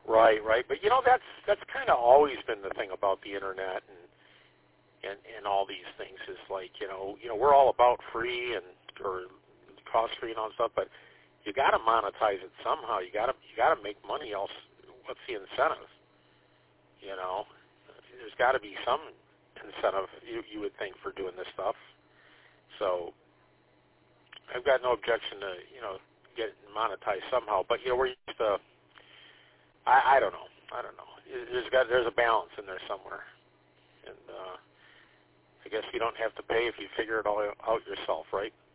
Right, right. But that's kind of always been the thing about the internet and all these things is like we're all about free and or cost free and all that stuff, but you got to monetize it somehow. You got to make money. Else, what's the incentive? There's got to be some incentive you would think for doing this stuff. So I've got no objection to get monetized somehow. But we're used to. I don't know. There's a balance in there somewhere, and I guess you don't have to pay if you figure it all out yourself, right?